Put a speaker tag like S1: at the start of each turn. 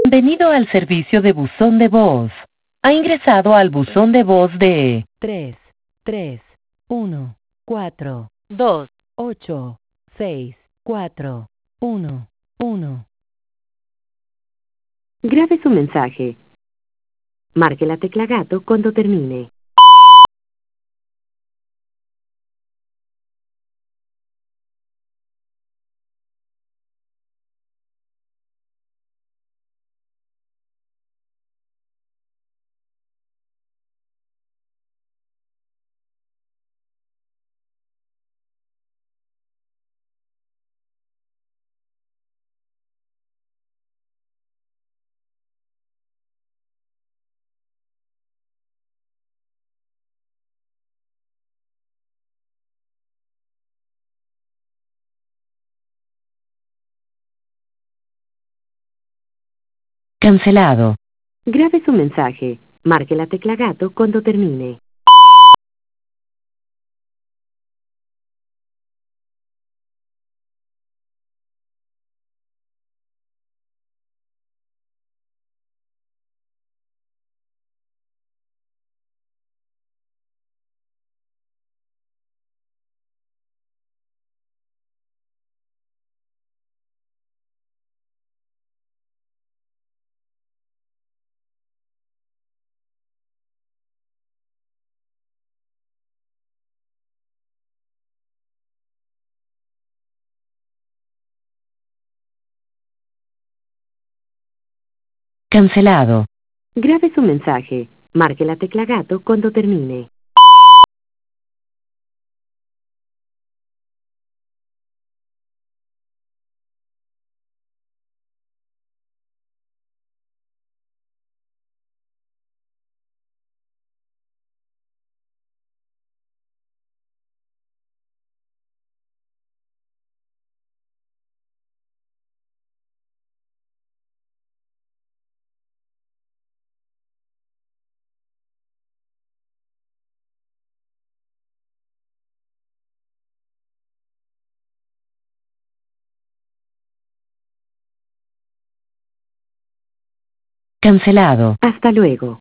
S1: Bienvenido al servicio de buzón de voz. Ha ingresado al buzón de voz de 3, 3, 1, 4, 2, 8, 6, 4, 1, 1. Grabe su mensaje. Marque la tecla gato cuando termine. Cancelado. Grabe su mensaje. Marque la tecla gato cuando termine. Cancelado. Grabe su mensaje. Marque la tecla gato cuando termine. Cancelado. Hasta luego.